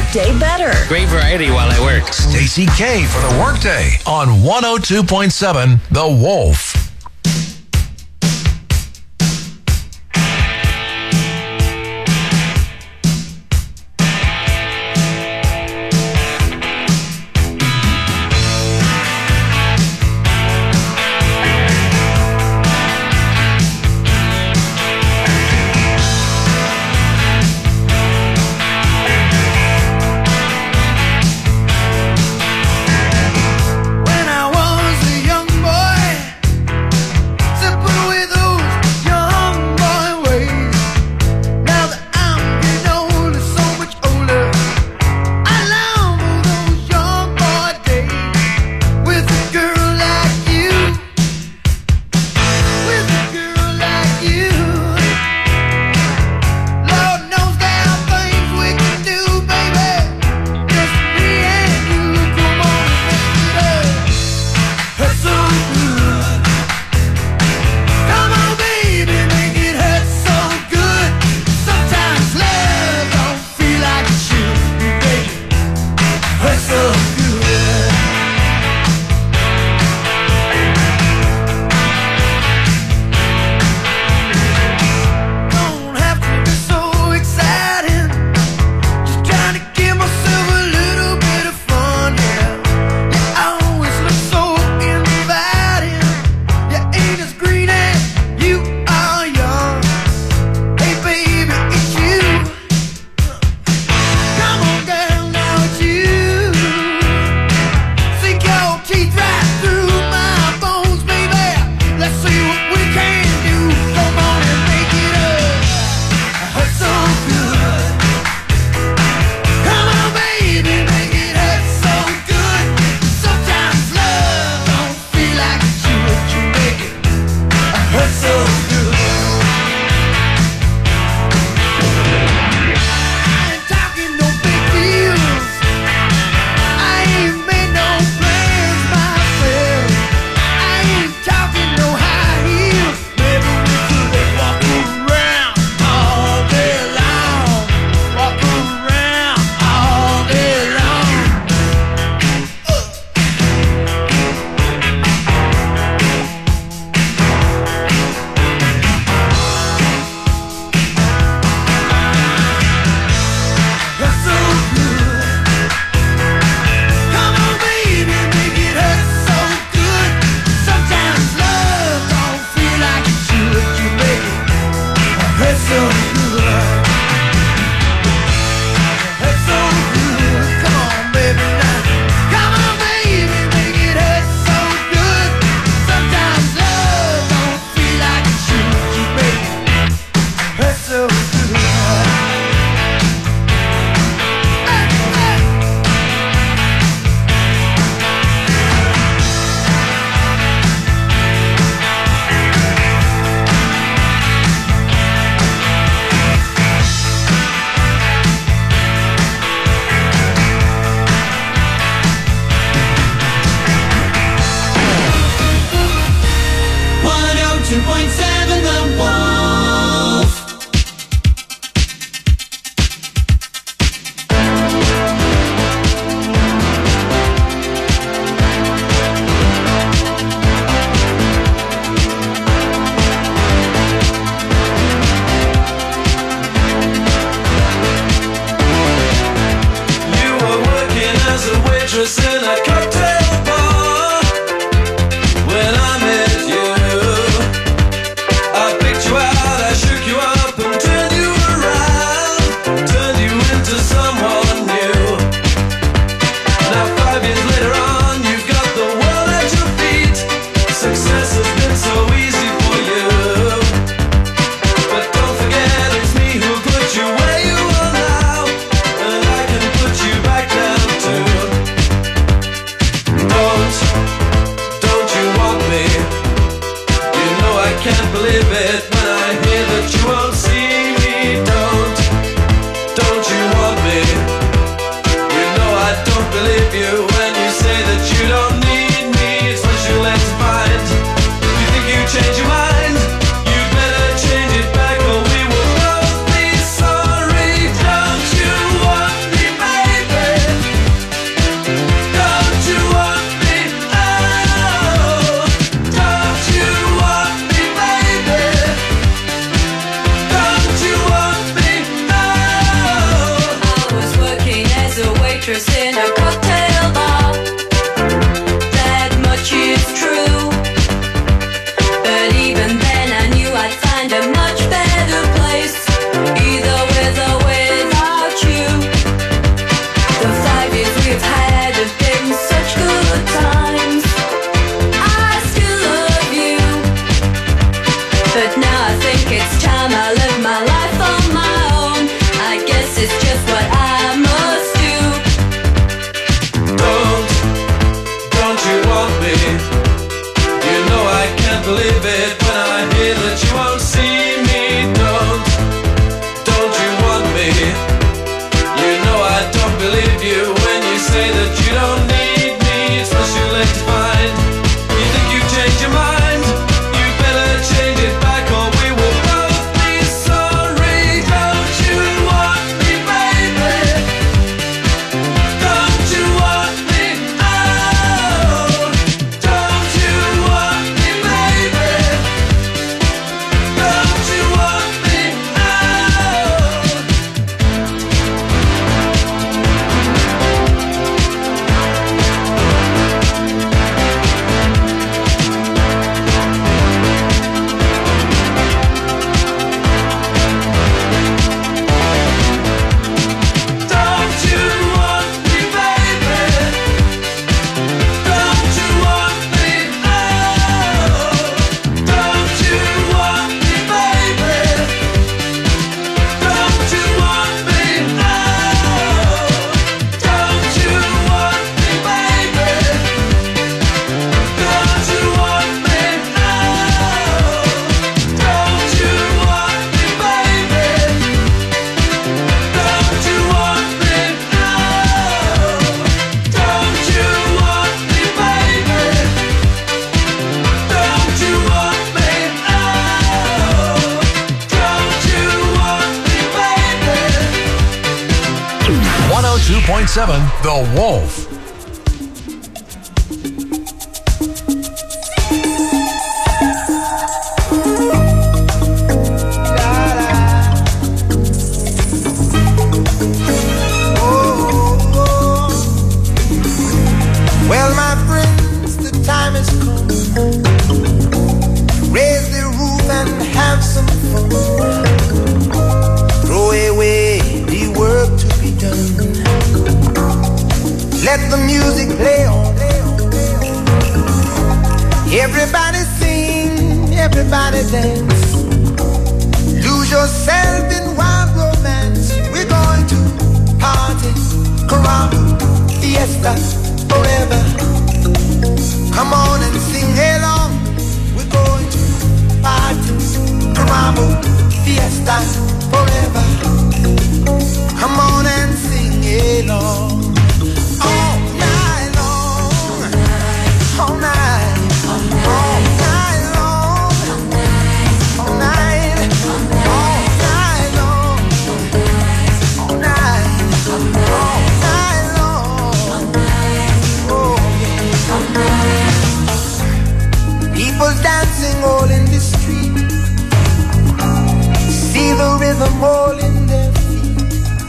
workday better. Great variety while I work. Stacey K for the Workday on 102.7 The Wolf. When I was a young can't believe it when I hear that you won't see me. Don't you want me? You know I don't believe you when you say that you don't need me. It's much too late to find. You think you've changed your mind? You better change it back or we will both be sorry. Don't you want me, baby? Don't you want me? Oh, don't you want me, baby? Don't you want me? Don't you want me, baby? Don't you want me? Oh, don't you want me, baby? Don't you want me? Oh, don't you want me, baby? Don't you want me? Oh, don't you want me, baby? Don't you want me? Oh, don't you want me, baby? Don't you want me? Oh, don't you want me, baby? 102.7 The Wolf. Well, my friends, the time has come. Raise the roof and have some fun. Throw away the work to be done. Let the music play on. Everybody sing, everybody dance. Lose yourself in wild romance. We're going to party, caramba, fiesta, forever. Come on and sing along. We're going to party, caramba, fiesta, forever. Come on and sing along. All night long, all night, all night long, all night, all night long, all night, all night long. Oh, yeah. People dancing all in the street. See the rhythm all in their feet.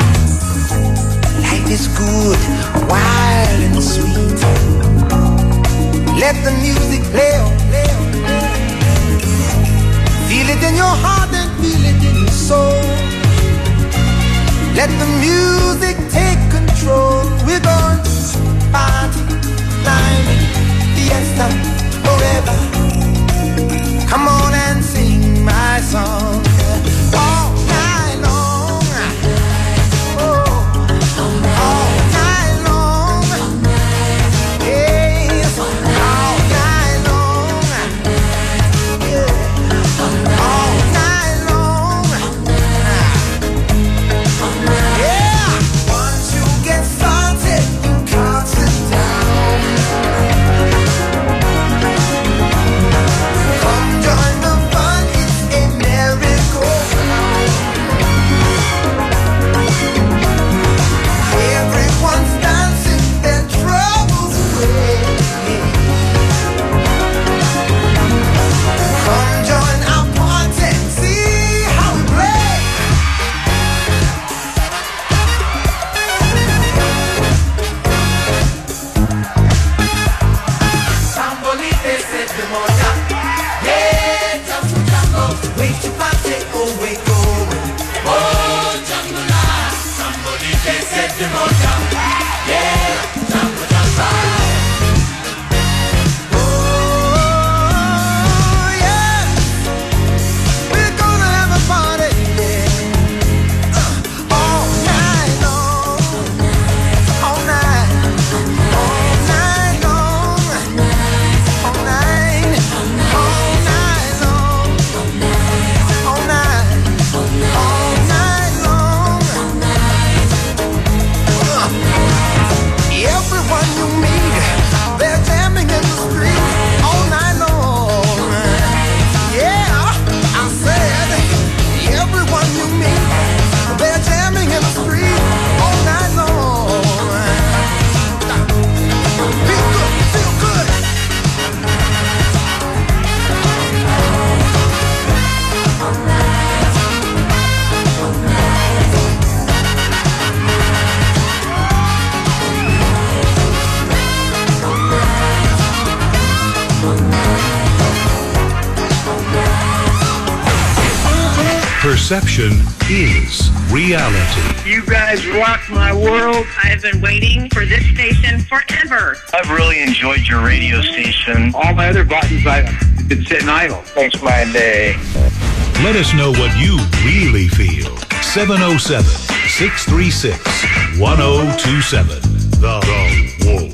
Life is good, wild and sweet. Let the music play on, play on, play on. Feel it in your heart and feel it in your soul. Let the music take control. We're going to party, climbing, fiesta, forever. Come on and sing my song. All night long. Oh, all night long. Yes, all night long. Yeah, all night long. Yeah, once you get started, you can't sit down. Come join the fun, it's a merry-go-round. Everyone's dancing their troubles away. Come join our party, see how we play. Sambolite se te moja. Yeah, jungle, jungle. Wait to party, oh, wait, going. Oh, jungle, Sambolite se te moja. Yeah, jungle, jungle. Oh, yeah. We're gonna have a party, yeah. All night long. All night. All night long. All night. Perception is reality. You guys rock my world. I have been waiting for this station forever. I've really enjoyed your radio station. All my other buttons, I've been sitting idle. Makes my day. Let us know what you really feel. 707-636-1027. The Wolf.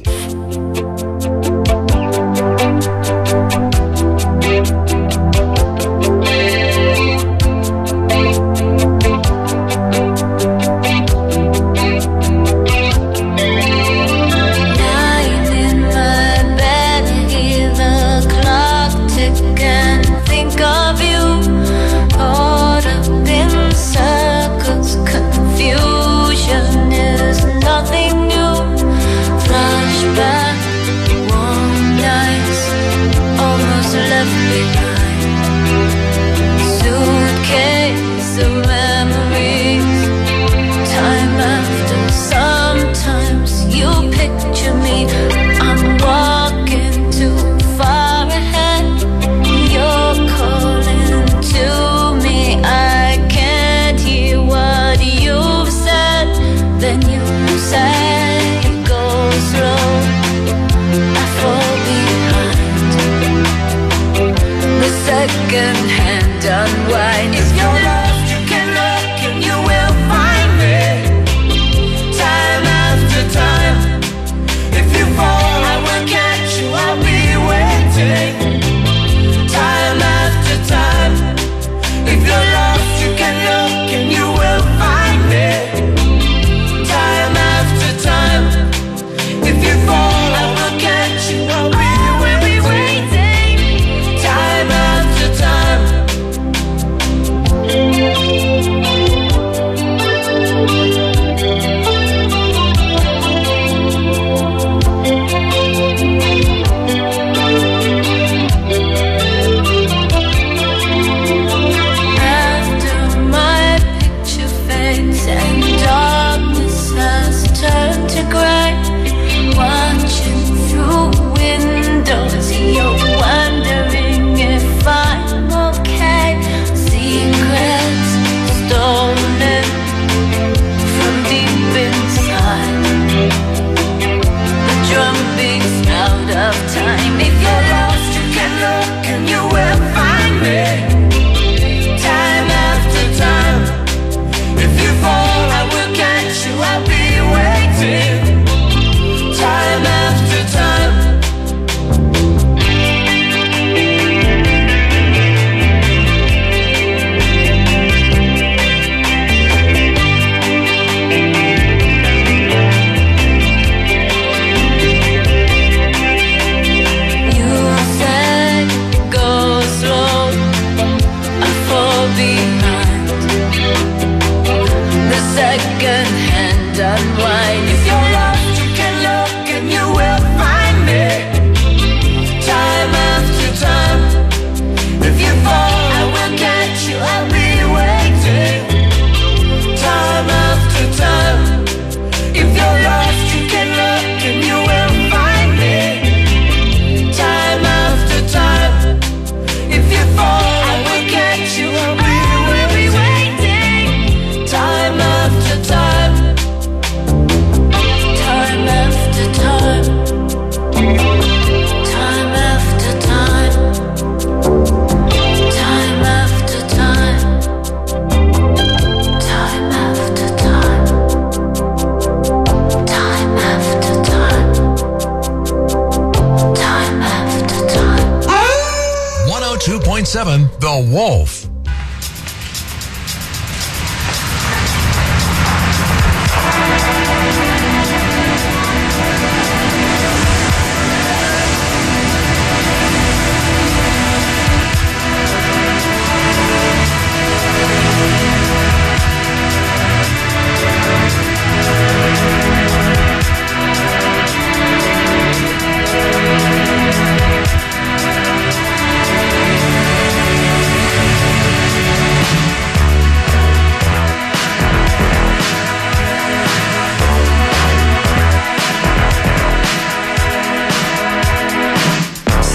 The Wolf.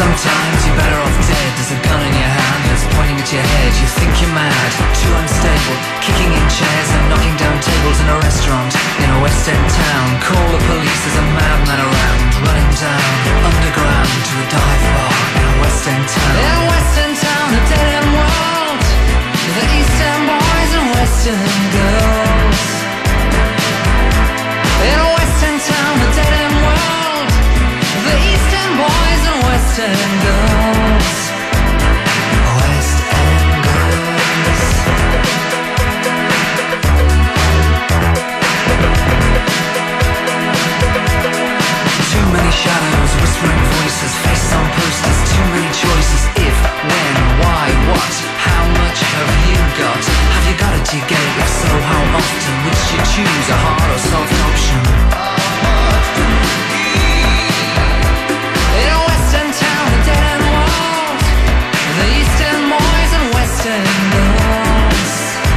Sometimes you're better off dead. There's a gun in your hand that's pointing at your head. You think you're mad, too unstable a West End town. Call the police, there's a madman around, running down underground to a dive bar in a West End town. In a West End town, a dead end world, the East End boys and West End girls. In a West End town, a dead end world, the East End boys and West End girls. West End girls. Too many shadows, whispering voices, faces on posters, too many choices. If, when, why, what, how much have you got? Have you got it, do you get it? If so, how often? Which you choose, a hard or soft option? In a West End town, a dead end world, the East End boys and West End girls.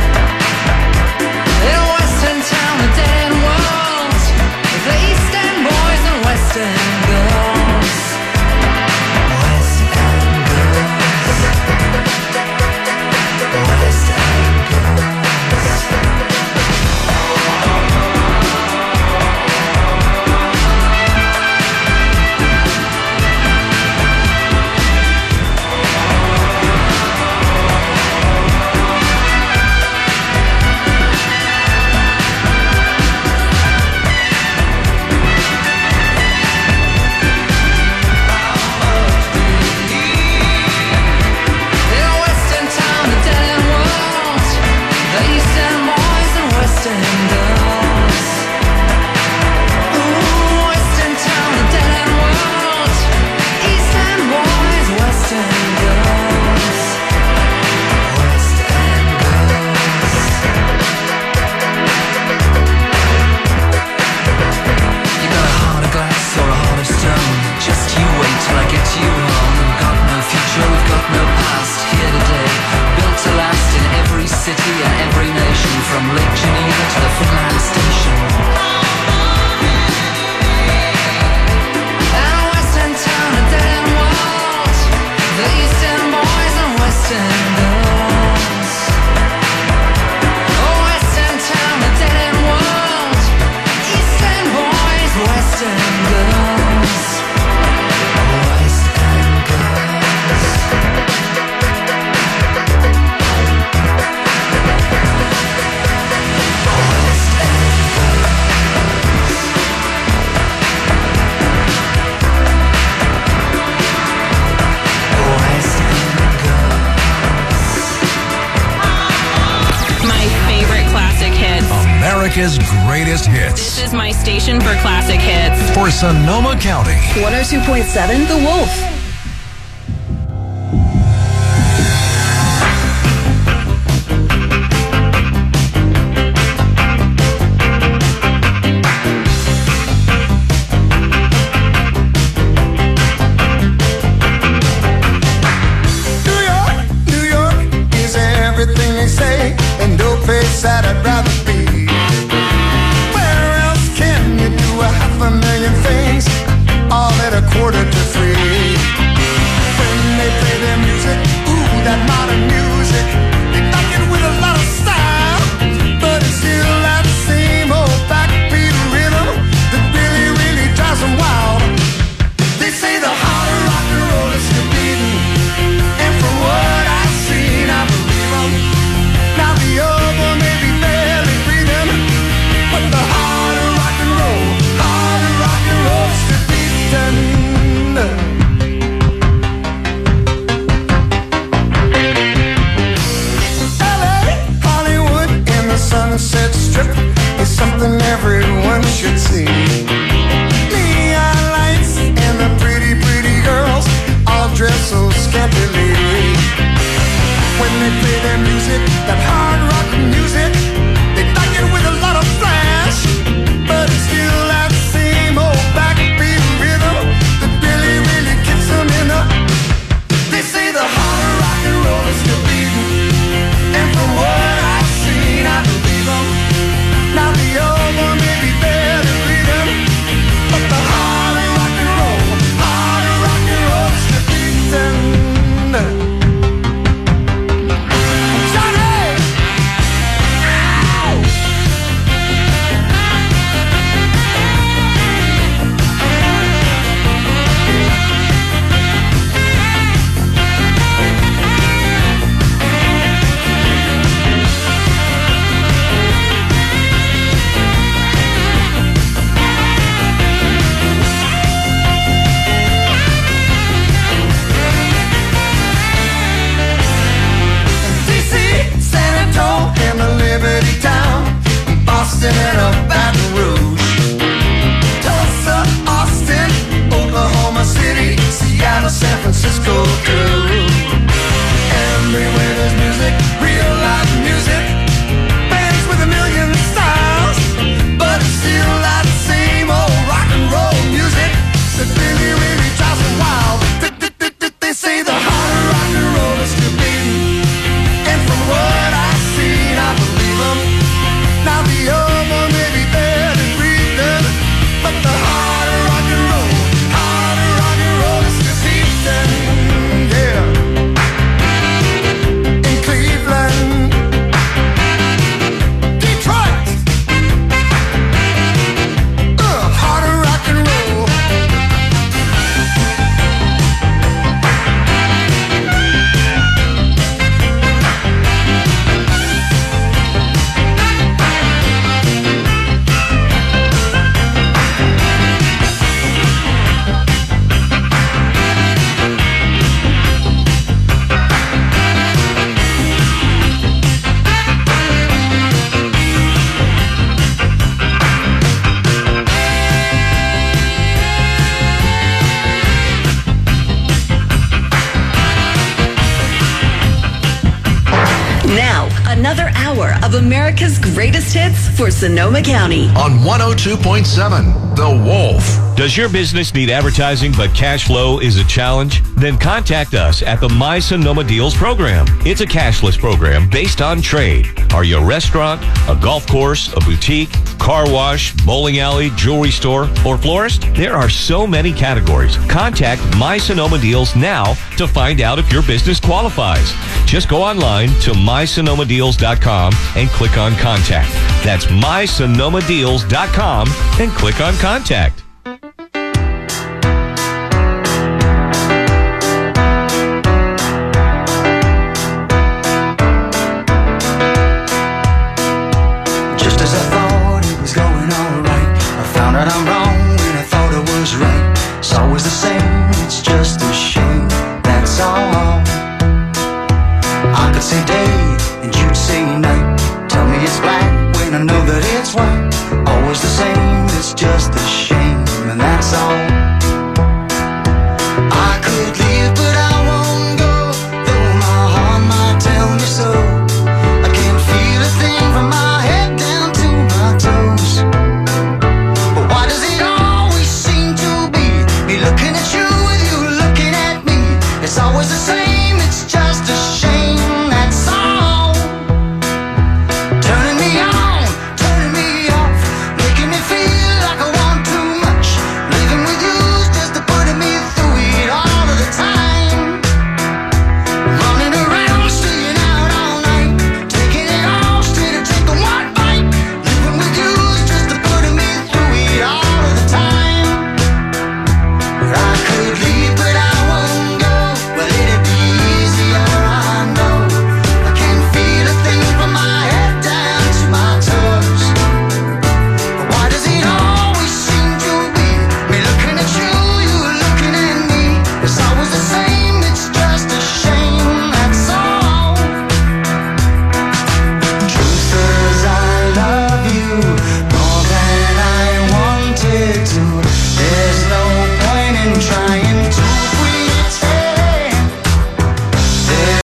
In a West End town, a dead end world, the East End boys and West End girls. West End girls. West End girls. In a West End town, a dead end world, the East End boys and West End girls. Ooh, West End town, a dead end world, East End boys, West End girls. West End girls. You got a heart of glass or a heart of stone, just you wait till I get you home. Got no future, we've got no past. Here today, built to last in every city and every nation, from Lake Geneva to the Finland station. And a West End town, a dead end world, the East End boys and West End girls. Oh, West End town, a dead end world, East End boys, West End girls. West End girls. West End girls. West End girls. My favorite classic hits. America's greatest hits This is my station for classic hits. for Sonoma County. 102.7 The Wolf. New York is everything they say, and no place that I'd rather be. Where else can you do a $500,000 things, all at $250,000? Now, another hour of America's greatest hits for Sonoma County. On 102.7, The Wolf. Does your business need advertising but cash flow is a challenge? Then contact us at the My Sonoma Deals program. It's a cashless program based on trade. Are you a restaurant, a golf course, a boutique, car wash, bowling alley, jewelry store, or florist? There are so many categories. Contact My Sonoma Deals now to find out if your business qualifies. Just go online to mysonomadeals.com and click on Contact. That's mysonomadeals.com and click on Contact. Just as I thought it was going alright, I found out I'm wrong when I thought I was right. It's always the same, it's just a shame, that's all. I could say day and you'd say night. Tell me it's black when I know that it's white. Always the same, it's just a shame, and that's all.